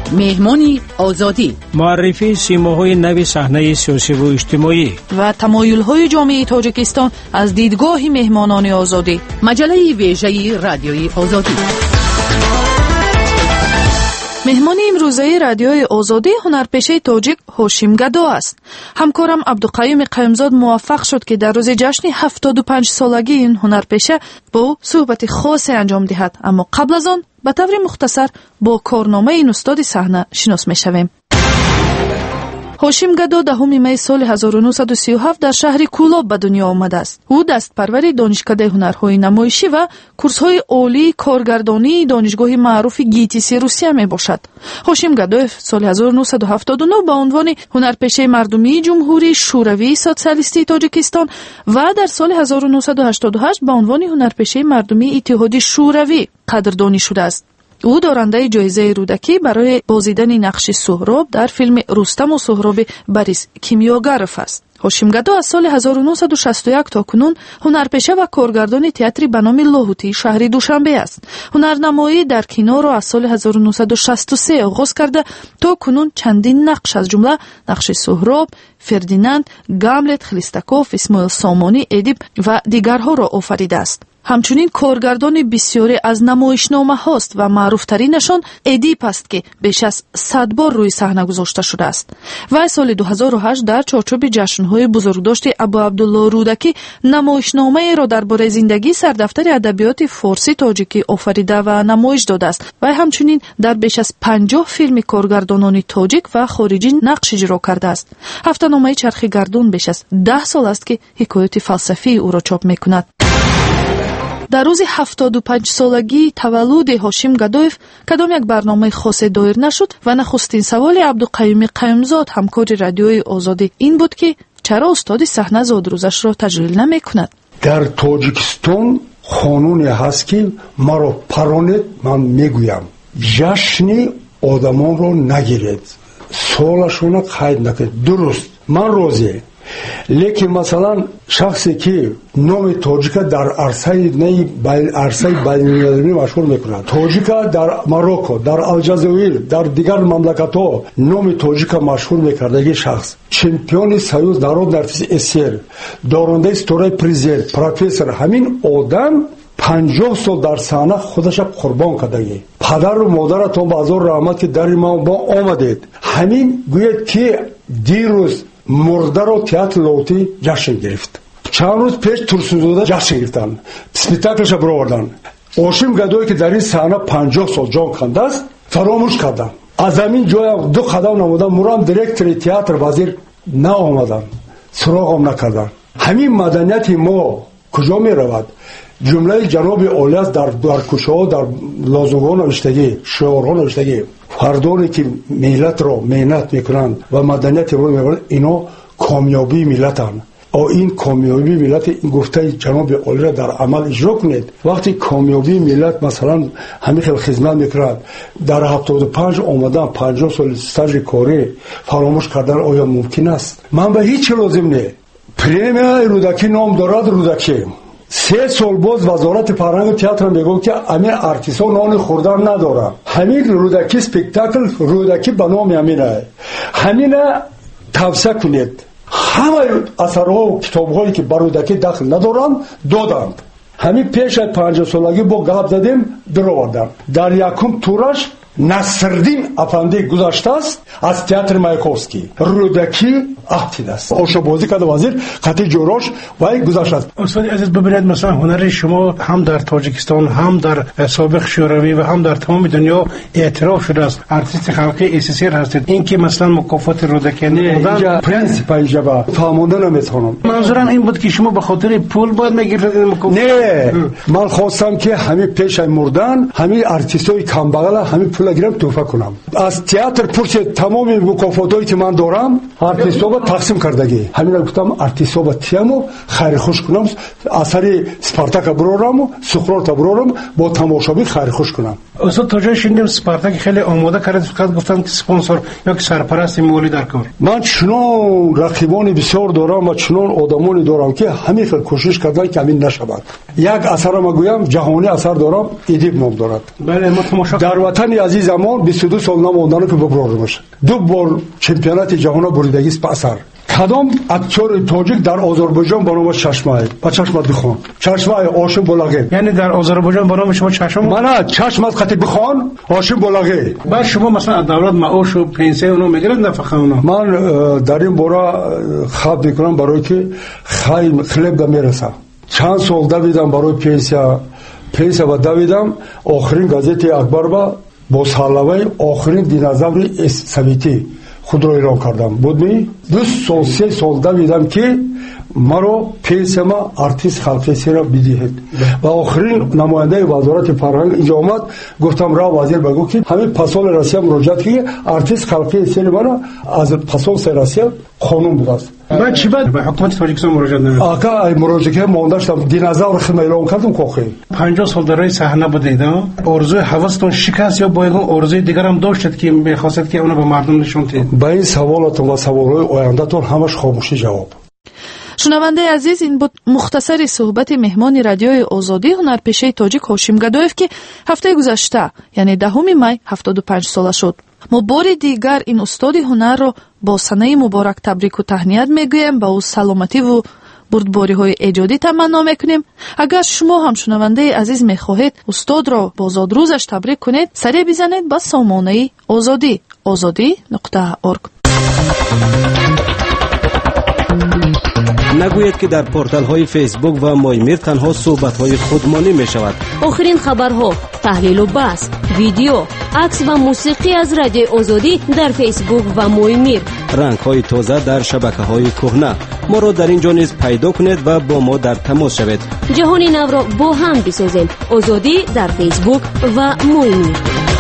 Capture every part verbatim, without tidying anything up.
مهمانی آزادی، معرفی سیماهای نو صحنه سیاسی و اجتماعی و تمایل‌های جامعه تاجیکستان از دیدگاه مهمانان آزادی. مجله ویژه رادیوی آزادی. مهمان امروزه رادیوی آزادی هنرپیشه تاجیک هاشیم گدو است. همکارم عبدالقیوم قیومزاد موفق شد که در روز جشن هفتاد و پنج سالگی این هنرپیشه با صحبت خاصی انجام دهد، اما قبل از آن به طور مختصر با کارنامه این استاد صحنه شناس می‌شویم. هاشیم گدو دهم می سال هزار و نهصد و سی و هفت در شهر کولاب به دنیا آمده است. او دستپروری دانشکده هنرهای نمایشی و کورس‌های عالی کارگردانی دانشگاه معروف گیتیسی روسیه می باشد. هاشیم گدو سال هزار و نهصد و هفتاد و نه به عنوان هنرپیشه مردمی جمهوری شوروی سوسیالیستی تاجیکستان و در سال هزار و نهصد و هشتاد و هشت به عنوان هنرپیشه مردمی اتحاد شوروی قدردانی شده است. او دارنده جایزه رودکی برای بازیدن نقش سهراب در فیلم رستم و سهراب بریس کیمیاگرف است. هاشیم گدو از سال هزار و نهصد و شصت و یک تا کنون هنرپیشه و کارگردان تئاتری به نام لاهوتی شهر دوشنبه است. هنرنمایی در کینو را از سال هزار و نهصد و شصت و سه آغاز کرده تا کنون چندین نقش از جمله نقش سهراب، فردیناند، گاملت، خلیستکوف، اسماعیل سامانی، ادیب و دیگرها را آفریده است. همچنین کارگردان بسیاری از نمایشنامه هاست و معروفترینشان ادیب است که بیش از صد بار روی صحنه گذاشته شده است. و سال دو هزار و هشت در چارچوب جشن‌های بزرگداشت ابو عبدالله رودکی نمایشنامه را درباره زندگی سردفتر ادبیات فارسی تاجیکی آفریده و نمایش داده است و همچنین در بیش از پنجاه فیلم کارگردانان تاجیک و خارجی نقش اجرا کرده است. هفته‌نامه چرخ گردون بیش از ده سال است که حکایات فلسفی او را چاپ می‌کند. در روز هفتاد و پنج سالگی تولد هاشیم گدویف کدام یک برنامه خاص دایر نشد و نخستین سوال عبدالقیوم قیومزاد همکار رادیوی آزادی این بود که چرا استاد صحنه زادروزش را تجلیل نمی کند؟ در تاجیکستان قانونی هست که مرا پرانید من میگویم جشن آدمان رو نگیرید، سالشون قید نکنید. درست من راضی، لیکن مثلا شخصی که نام تاجیکا در عرصه نه بین عرصه بین‌المللی مشهور میکنند، تاجیکا در مراکو، در الجزایر، در دیگر مملکت‌ها نام تاجیکا مشهور میکرده. شخص چمپیون سیاس نارود ارتیست اسیر، دارنده استورای پرزیدنت، پروفسور، همین آدم پنجاه سال در صحنه خودش قربان کرده. پدر و مادرتون به هزار رحمت که در ما با آمدید. همین گوید که دیروز مرده رو تئاتر لاهوتی جشن گرفت، چند روز پیش ترسوزاده جشن گرفتن، اسپکتاکلش رو بردن. هاشیم گدویی که در این صحنه پنجاه سال جان کنده است فراموش کردن. از همین جای دو قدم نمودن، مرام دیرکتور تئاتر وزیر نه آمدن، سراغم نکردن. همین مدنیت ما کجا می رود؟ جمله جناب عالی است در در کوچه‌ها، در لازوگان نوشتگی، شعارها نوشتگی، فردانی که ملت را مهنت میکنند و مدنیت رو میکنند اینا کامیابی ملتن. او این کامیابی ملت این گفته جناب عالی را در عمل اجرا کنید. وقتی کامیابی ملت مثلا همین خیلی خدمت میکنند، در هفتاد و پنج آمدن پنجاه سال استاژ کاری فراموش کردن آیا ممکن است؟ من به هیچ لازم نه. پرمیر رودکی نام دارد رودکی. سه سال باز وزارت فرهنگ و تئاتر میگه که همین ارتیستا نان خوردن ندارن. همین رودکی اسپکتاکل رودکی به نام همینه. همینه توصیه کنید. همه اثرها و کتابهایی که بر رودکی دخل ندارن دادند. همین پیش از پنجاه سالگی با گپ زدیم در آوردن. در یکم تورش نصرالدین افندی گذشته است از تئاتر مایکوفسکی. رودکی احتید است. آشو بازی کرده وزیر قطعی جوراش و گذشته است. استاد عزیز ببینید مثلا هنر شما هم در تاجیکستان هم در سابق شوروی و هم در تمام دنیا اعتراف شده است. ارتیست خلقی اسیسیر هستید. این که مثلا مکافات رودکی نمیدن پرنسیپ اینجا فهموندن نمیتونم. منظورم این بود که شما به خاطر پول باید میگیرید مکافات. نه من خواستم که همین پیش از مردن همین ارتیستای کم بغل همین پول گیرم توفه کنم. از تئاتر پرس تمام مکافاتایی که من دارم ارتیستا با تقسیم کردگی. همین گفتم ارتیستا با تیمو خیر خوش کنم، اثر اسپارتاک برورم و سقراط برورم با تماشابین خیر خوش کنم. استاد تا جای شنیدم اسپارتاک خیلی آماده کرد، فقط گفتن که اسپانسر یا که سرپرست مالی در کار. من چنان رقیبان بسیار دارم و چنان آدمانی دارم که همین خیلی کوشش کردن که همین نشود. یک اثر ما گویم جهانی اثر دارم، ادیب نام دارد. بله ما تماشا در وطن عزیزمان بیست و دو سال نماندن که ببرار باشه. دو بار چمپیونات جهان بریدگی است اثر. کدام اکتور تاجیک در آذربایجان با نام چشمه با چشمه بخوان چشمه عاشق بلاغه، یعنی در آذربایجان با نام شما چشم من چشمه خطی بخوان عاشق بلاغه. بعد شما مثلا دولت معاش و پنسیون اونو میگیرن نفقه اونا؟ من در این باره خواب میکنم برای که خیلی خلب دا میرسه. چند سال دویدم برای پنسیا پنسیا و دویدم. آخرین گازت اکبر با با سالوی آخرین دینازور سویتی خود را ایران کردم بود می دو سال سه سال دویدم که مرا پنسیما ارتیست خلقی سیرا بدهید و آخرین نماینده وزارت فرهنگ اینجا آمد. گفتم را وزیر بگو که همین پاسال روسیه مراجعت که ارتیست خلقی سیر مرا از پاسال روسیه قانون بود است. بعد چی بعد به حکومت تاجیکستان مراجعت نمی‌کنم؟ آقا مراجعه مونده شدم دینازور خیلی ایران کردم کوخی. پنجاه سال در صحنه بودید ها؟ آرزوی حواستون شکست یا باید آرزوی دیگر هم داشتید که می‌خواستید که اونو به مردم نشون بدید؟ با این سوالاتون و سوال‌های آینده‌تون همش خاموشی جواب. شنونده عزیز، این بود مختصری صحبت مهمان رادیوی آزادی هنرپیشه تاجیک هاشم گدویف که هفته گذشته یعنی دهم می هفتاد و پنج ساله شد. ما بار دیگر این استاد هنر را با سنه مبارک تبریک و تهنیت میگویم، با او سلامتی و بردباری های ایجادی تمنا میکنیم. اگر شما هم شنونده عزیز میخواهید استاد را با زاد روزش تبریک کنید، سری بزنید با سامانه آزادی آزادی نقطه اورگ. نگوید که در پورتال های فیسبوک و مایمیر تنها صحبت های خودمانی می شود. آخرین خبرها، تحلیل و بحث، ویدیو، عکس و موسیقی از رادیو آزادی در فیسبوک و مایمیر. رنگ های تازه در شبکه های کهنه. ما را در اینجا نیز پیدا کنید و با ما در تماس شوید. جهان نو را با هم بسازیم. آزادی در فیسبوک و مایمیر.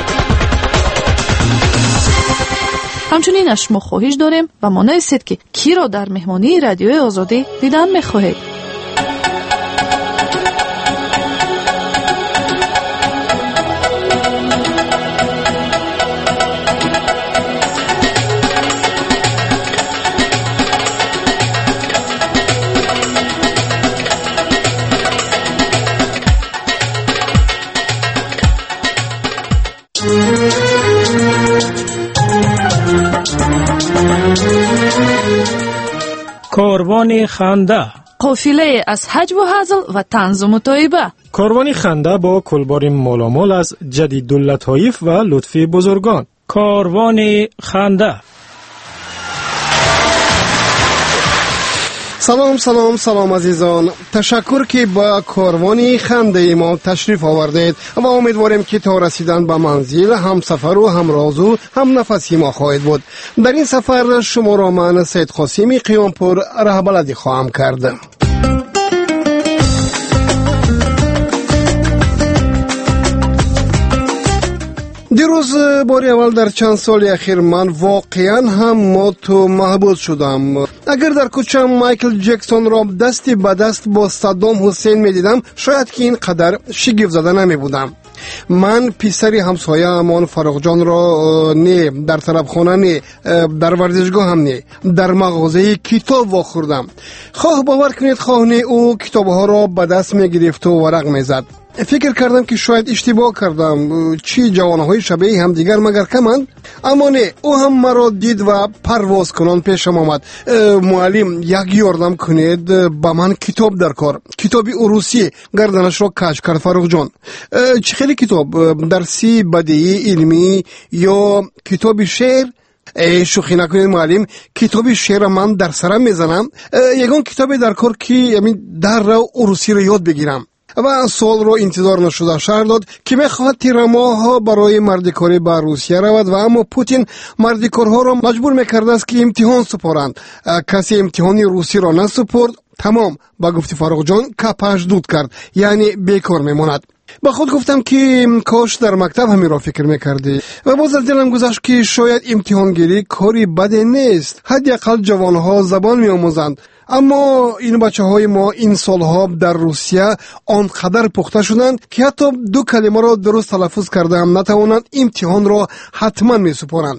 همچنین از شما خواهش داریم و ما نویسید که کی را در مهمانی رادیوی آزادی دیدن میخواهید. کاروان خنده، قافله از حج و هزل و طنز و متعیبه. کاروان خنده با کلبار مالامال از جدیداللطایف و لطفی بزرگان. کاروان خنده. سلام سلام سلام عزیزان، تشکر که با کاروان خنده ما تشریف آوردید و امیدواریم که تا رسیدن به منزل هم سفر و هم راز و هم نفسی ما خواهد بود. در این سفر شما را من سید قاسمی قیامپور رهبردی خواهم کرد. دیروز باری اول در چند سال اخیر من واقعا هم مات و محبوس شدم. اگر در کوچه مایکل جکسون را دستی به دست با صدام حسین می دیدم، شاید که این قدر شگفت زده نمی بودم. من پسری همسایه امان فراغ جان را نه در طرف خانه نه در ورزشگاه هم نه در مغازه کتاب واخوردم. خواه باور کنید خواه نه او کتاب ها را به دست می گرفت و ورق می زد. فکر کردم که شاید اشتباه کردم، چی جوانهای شبیه هم دیگر مگر کمند؟ اما نه، او هم مرا دید و پرواز کنان پیشم آمد. معلم یک یاردم کنید با من کتاب در کار، کتابی روسی. گردنش را کج کرد فاروق جان. چه خیلی کتاب؟ درسی، بدیعی، علمی یا کتابی شعر؟ ای شوخی نکنید معلم، کتابی شعر من در سرم میزنم. یگان کتابی در کار که یعنی در را روسی را یاد بگیرم. و سوال رو انتظار نشده شهر داد که میخواهد تیرماها برای مردکاری به روسیه رود و اما پوتین مردکارها را مجبور میکرده است که امتحان سپارند. کسی امتحانی روسی را نسپرد، تمام با گفت فاروق جان کپش دود کرد، یعنی بیکار میماند. با خود گفتم که کاش در مکتب همین را فکر میکردی و باز از دلم گذشت که شاید امتحانگیری کاری بده نیست. حداقل جوانها زبان میآموزند. اما این بچه های ما این سالها در روسیه آنقدر پخته شدند که حتی دو کلمه را درست تلفظ کرده هم نتوانند امتحان را حتما می سپارند.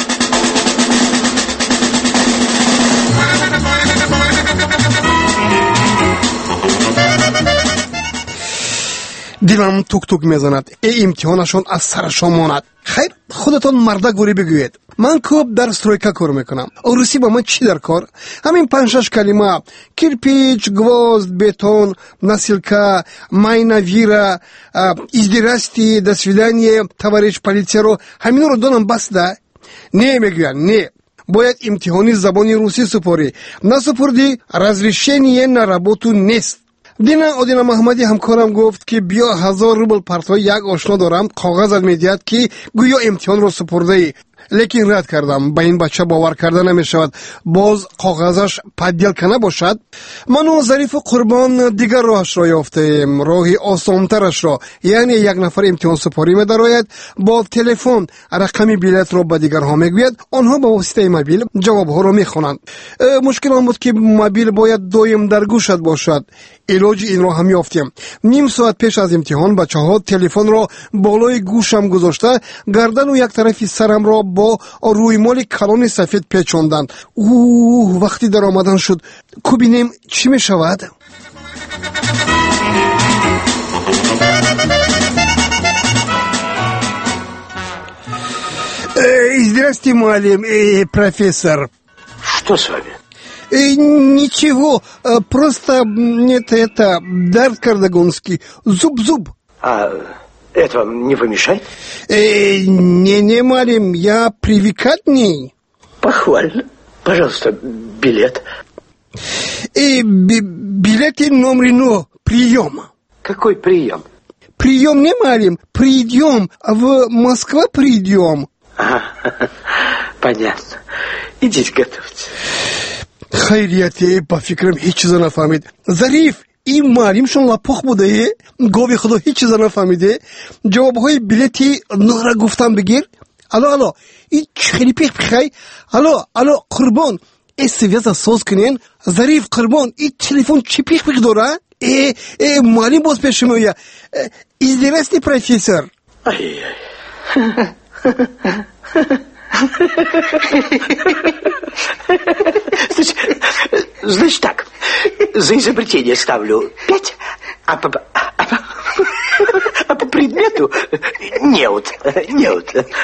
دلم توک توک میزند. ای امتحانشون از سرشان ماند. خیر خودتان مرده گوری بگوید. من کوب در سترویکا کار میکنم. روسی با من چی در کار؟ همین پنج شش کلمه: کیرپیچ، گوزد، بتون، نسیلکا، майна віра, іздирасті, до свидания, товарищ полиция رو همین رو دونم بس ده. نه میگوین نه. باید امتحانی زبانی روسی سپاری. نسپردی разрешение на работу نیست. دینا آدینا محمدی همکارم گفت که بیا هزار روبل پرتوی یک آشنا دارم، کاغذ میدهد که گویا امتحان رو سپرده ای. لیکن رد کردم. به این بچه باور کرده نمی شود باز کاغذش پدیل کنه باشد. من و ظریف و قربان دیگر راهش را یافتیم، راهی آسانترش را. یعنی یک نفر امتحان سپاری می درآید، با تلفن رقم بلیط را به دیگر ها میگوید، آنها با واسطه موبیل جواب ها را می خوانند. مشکل آن بود که موبیل باید دایم در گوشت باشد. علاج این را هم یافتیم. نیم ساعت پیش از امتحان بچه ها تلفن را بالای گوشم گذاشته، گردن و یک طرفی سرم را با روی مال کلان سفید پیچاندند. اوه وقتی در آمدن شد کوبینیم چی می شود؟ Здравствуйте, معلم профессор. Что с вами? Ничего, просто это, это, дарт кардагонский, зуб-зуб. А это вам не помешает? Не-не, малим, я привыкательный. Похвально. Пожалуйста, билет. Билет номер но, прием. Какой прием? Прием не малим, придем, в Москву придем. А, понятно. Идите готовьте. خیریتی با فکرم هیچ چیز نفهمید. ظریف این معلمشون لپخ بوده، گاوی خدا هیچ چیز نفهمیده. جوابهای بلیتی نورا گفتم بگیر. الو الو این خیلی پیخ بخی. الو الو قربان این سویزا سوز کنین. ظریف قربان این تلفن چی پیخ پیخ داره؟ ای ای معلم باز پیش میویا. Здравствуйте, профессор. Ай-яй. Значит, значит так, за изобретение ставлю пять, а по, а по, а по предмету неуд, неуд.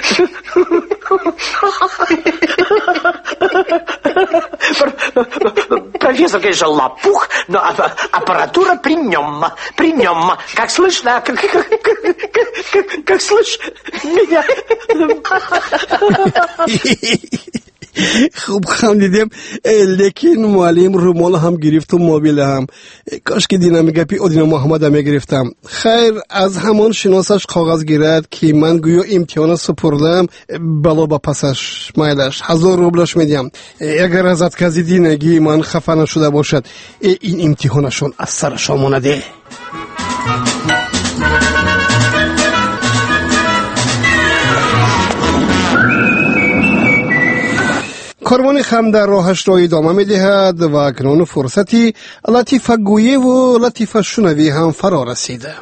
Профессор, конечно, лопух, но аппаратура при нем, при нем. Как слышно, как, как, как, как слышь меня. خوب خم دیدیم لیکن معلم رومال هم گرفت و موبیل هم. کاش که دینا میگپی اودینا محمد هم میگرفتم. خیر از همان شناسش کاغذ گرفت که من گویا امتحان سپردم، بالا با پسش مایلش هزار روبلش میدیم. اگر ازت کسی دینگی من خفه نشده باشد این امتحانشون از سرشان مونده. کاروان خم در راهش را ادامه می‌دهد و اکنون فرصتی لطیفه گویی و لطیفه شنوی هم فرا رسیده.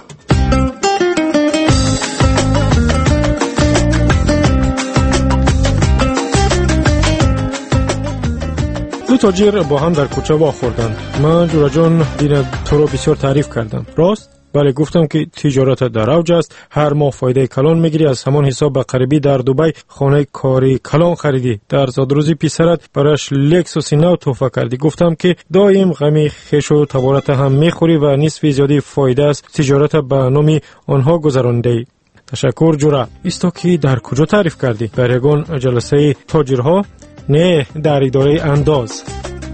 دو تاجر با هم در کوچه واخوردند. من جورا جان دین تو رو بسیار تعریف کردم. راست؟ بله گفتم که تجارت در اوج است، هر ماه فایده کلان میگیری، از همان حساب به قریبی در دبی خانه کاری کلان خریدی، در زادروزی پسرت براش لکسوس نو تحفه کردی. گفتم که دایم غمی خش و تبارت هم میخوری و نصف زیادی فایده است تجارت به نام آنها گذراندی. تشکر جورا. ایستو که در کجا تعریف کردی؟ برگون جلسه تاجرها؟ نه، در اداره انداز.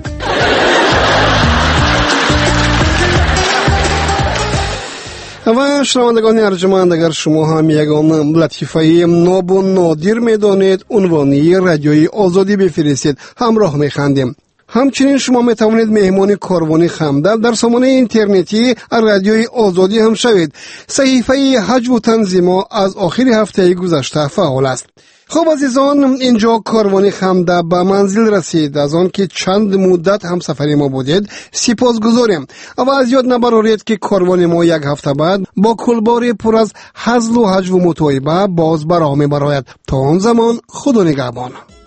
و شنوندگان ارجمند اگر شما هم یگان لطیفه ناب و نادر میدانید عنوانی رادیوی آزادی بفرستید، همراه میخندیم. همچنین شما می توانید مهمان کاروان خمدل در سامانه اینترنتی رادیوی آزادی هم شوید. صحیفه حجم و تنظیم از آخر هفته گذشته فعال است. خب عزیزان، اینجا کاروان خمده به منزل رسید. از آن که چند مدت هم سفری ما بودید سپاس گذاریم و از یاد نبرارید که کاروان ما یک هفته بعد با کلباری پر از هزل و هجو و متوعبه باز برآمد برآید. تا آن زمان خدا نگهبان.